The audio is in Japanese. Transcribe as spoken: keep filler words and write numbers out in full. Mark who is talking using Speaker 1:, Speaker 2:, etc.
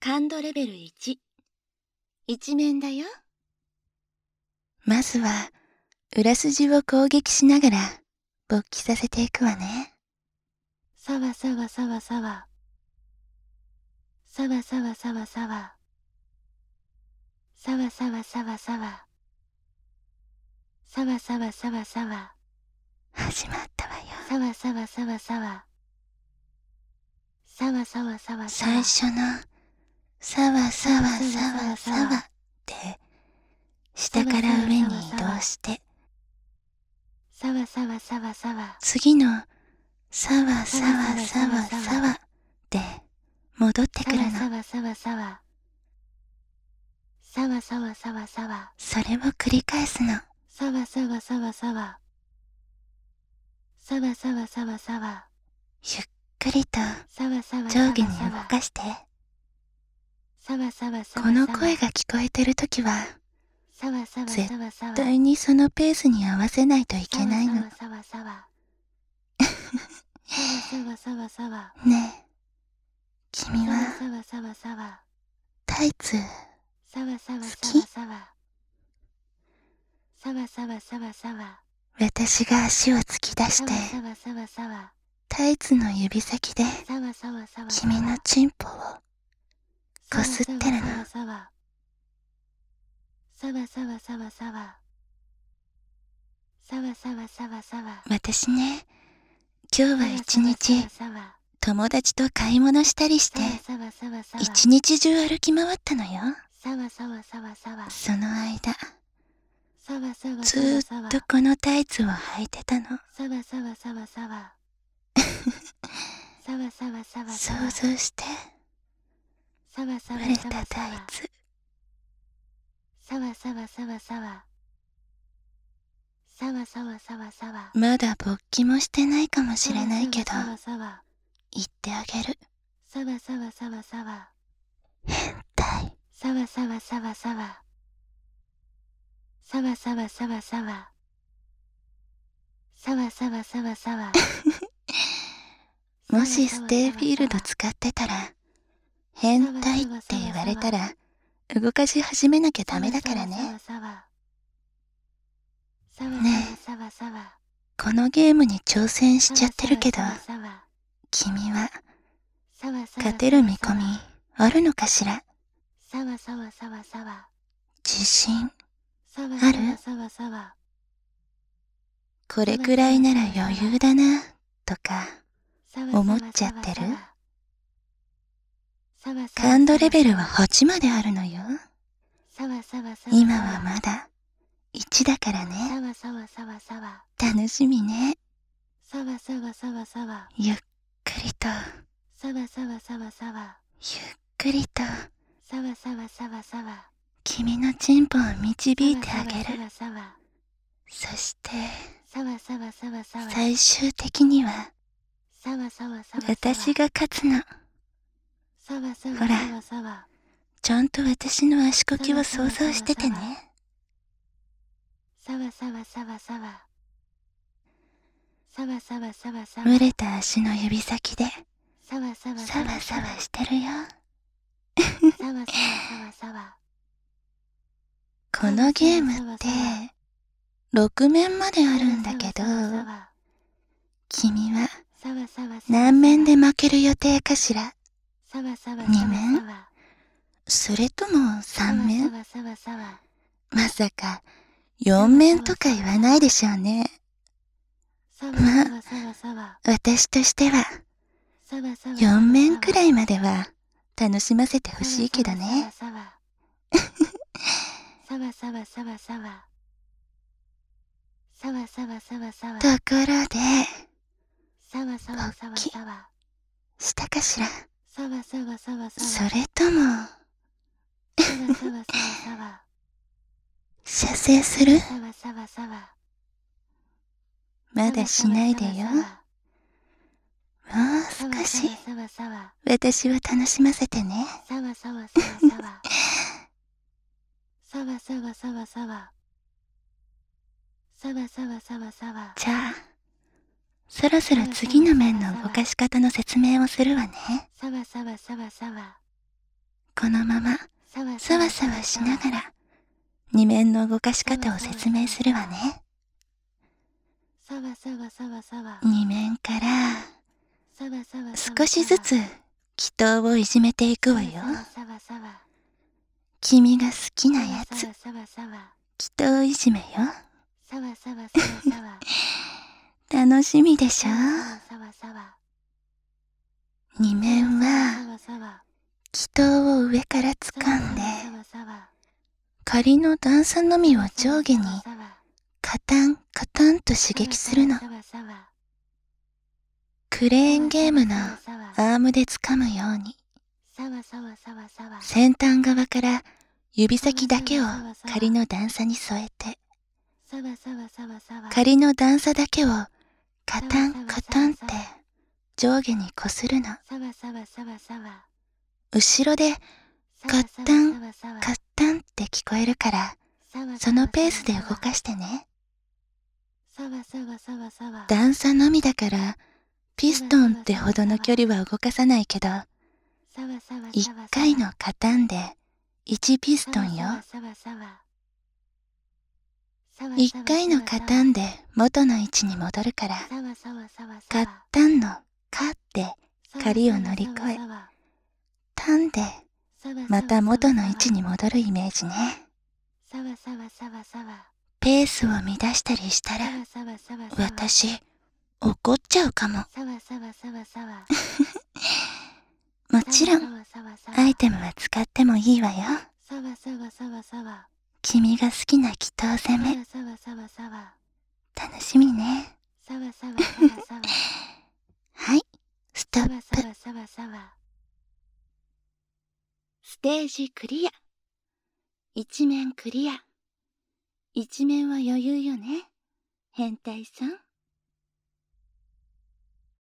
Speaker 1: 感度レベルいち。一面だよ。
Speaker 2: まずは、裏筋を攻撃しながら、勃起させていくわね。
Speaker 1: さわさわさわさわ。さわさわさわさわ。さわさわさわさわ。さわさわさわさわ。
Speaker 2: 始まったわよ。
Speaker 1: さわさわさわさわ。さわさわさわさわ。
Speaker 2: 最初の、さわさわさわさわって、下から上に移動して、
Speaker 1: さわさわさわさわ。
Speaker 2: 次の、さわさわさわさわで、戻ってくるの。
Speaker 1: さわさわさわ。さわさわさわさわ。
Speaker 2: それを繰り返すの。
Speaker 1: さわさわさわさわ。さわさわさわさわ。
Speaker 2: ゆっくりと上下に動かして。この声が聞こえてるときは、絶対にそのペースに合わせないといけないの。ねえ、君はタイツ好き？私が足を突き出して、タイツの指先で君のチンポをこすってるの。私ね、今日は一日友達と買い物したりして一日中歩き回ったのよ。その間ずーっとこのタイツを履いてたの。想像して、蒸れたタイツ。まだ勃起もしてないかもしれないけど、言ってあげる。変態。
Speaker 1: さわさわさわさわ。さわさわさわさわ。さわさわさわさわ。
Speaker 2: もしステイフィールド使ってたら、変態って言われたら、動かし始めなきゃダメだからね。ねえ、このゲームに挑戦しちゃってるけど、君は、勝てる見込みあるのかしら？自信ある？これくらいなら余裕だな、とか、思っちゃってる？感度レベルははちまであるのよ。今はまだいちだからね。楽しみね。ゆっくりと、ゆっくりと、君のチンポを導いてあげる。そして、最終的には、私が勝つの。ほら、ちゃんと私の足こきを想像しててね。蒸れた足の指先で、サワサワしてるよ。このゲームって、ろく面まであるんだけど、君は何面で負ける予定かしら？に面？それともさん面？まさかよん面とか言わないでしょうね。まあ、私としてはよん面くらいまでは楽しませてほしいけどね。ところで、勃起したかしら？それとも射精する？まだしないでよ。もう少し私を楽しませてね。じゃあ、そろそろ次の面の動かし方の説明をするわね。 このままさわさわしながら二面の動かし方を説明するわね。二面から少しずつ祈祷をいじめていくわよ。君が好きなやつ、祈祷いじめよ。楽しみでしょ。二面は祈祷を上から掴んで、仮の段差のみを上下にカタンカタンと刺激するの。クレーンゲームのアームで掴むように、先端側から指先だけを仮の段差に添えて、仮の段差だけをカタンカタンって上下にこするの。後ろでカッタンカッタンって聞こえるから、そのペースで動かしてね。段差のみだからピストンってほどの距離は動かさないけど、一回のカタンでいちピストンよ。一回のカタンで元の位置に戻るから、カッタンのカって仮を乗り越え、タンでまた元の位置に戻るイメージね。ペースを乱したりしたら、私怒っちゃうかも。もちろんアイテムは使ってもいいわよ。君が好きな祈祷攻め、楽しみね。はい、ストップ。ステージクリア。一面クリア。一面は余裕よね、変態さん。